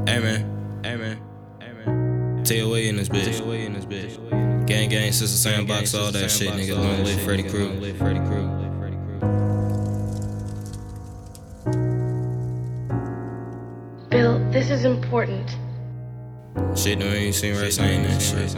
Hey man, hey man, hey man. TOA in this bitch. Gang gang, sister sandbox, all that shit, nigga. Long live Freddy Krueger. Bill, this is important. Shit, no, you seen right saying that shit.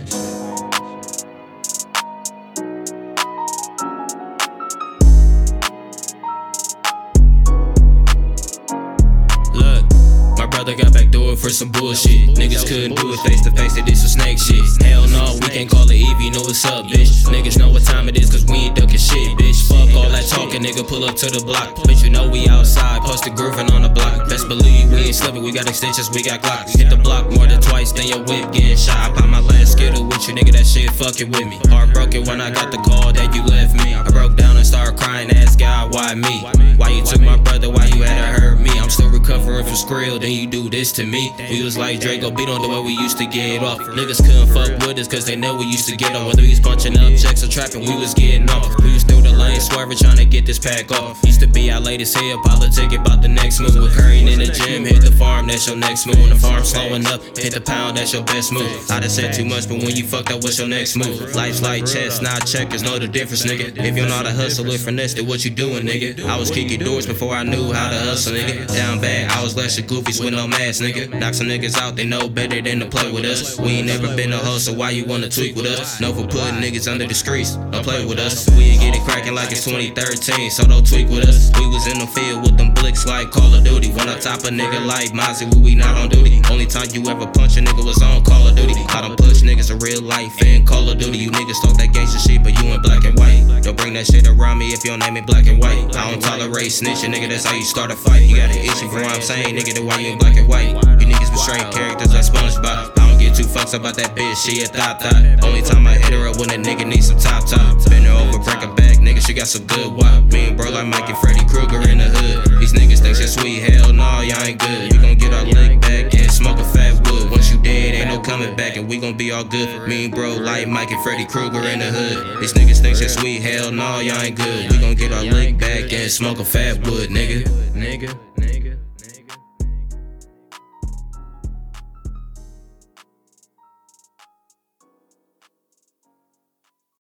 Brother got back door for some bullshit. Niggas couldn't do it face to face, they did some snake shit. Hell no, we can't call it Eve, you know what's up, bitch. Niggas know what time it is, cause we ain't ducking shit, bitch. Fuck all that talking, nigga, pull up to the block. Bitch, you know we outside, posted grooving on the block. Best believe we ain't slipping, we got extensions, we got Glocks. Hit the block more than twice, then your whip getting shot. I pop my last skittle with you, nigga, that shit fucking with me. Heartbroken when I got the call that you left me. I broke down and started crying, asked God, why me? Why you took my brother, why you had to hurt me? I'm still recovering from Skrill, then you do this to me. We was like Draco, beat on the way we used to get off. Niggas couldn't fuck with us cause they know we used to get on. Whether we was punching up checks or trapping, we was getting off. We was through the lane swerving, trying to get this pack off. Used to be out late as hell, politic about the next move. With Curry in the gym, hit the farm, that's your next move. When the farm slowing up, hit the pound, that's your best move. I done said too much, but when you fucked up, what's your next move? Life's like chess, not checkers, know the difference, nigga. If you know how to hustle with finesse, then what you doing, nigga? I was kicking doors before I knew how to hustle, nigga. Down bad, I was less of goofies with no mask, nigga. Knock some niggas out, they know better than to play with us. We ain't never been a hoe, so why you wanna tweak with us? No for putting niggas under the streets, don't play with us. We ain't get it cracking like it's 2013, so don't tweak with us. We was in the field with them blicks like Call of Duty. When I top a nigga like Mozzie, we not on duty. Only time you ever punch a nigga was on Call of Duty. I done push niggas in real life and Call of Duty. You niggas talk that gangsta shit, but you in black and white. Don't bring that shit around me if your name ain't black and white. I don't tolerate snitching, nigga, that's how you start a fight. You got an issue for what I'm saying, nigga, then why you in black and white? You niggas be straight characters like SpongeBob. I don't get too fucks about that bitch, she a thot. Only time I hit her up when a nigga needs some top. Bend her over, break her back, nigga, she got some good wop. Me and bro like Mike and Freddy Krueger in the hood. These niggas think shit sweet, hell no, y'all ain't good. We gon' get our lick back and smoke a fat wood. Once you dead, ain't no coming back and we gon' be all good. Me and bro like Mike and Freddy Krueger in the hood. These niggas think shit sweet, hell no, y'all ain't good. We gon' get our lick back and smoke a fat wood, nigga.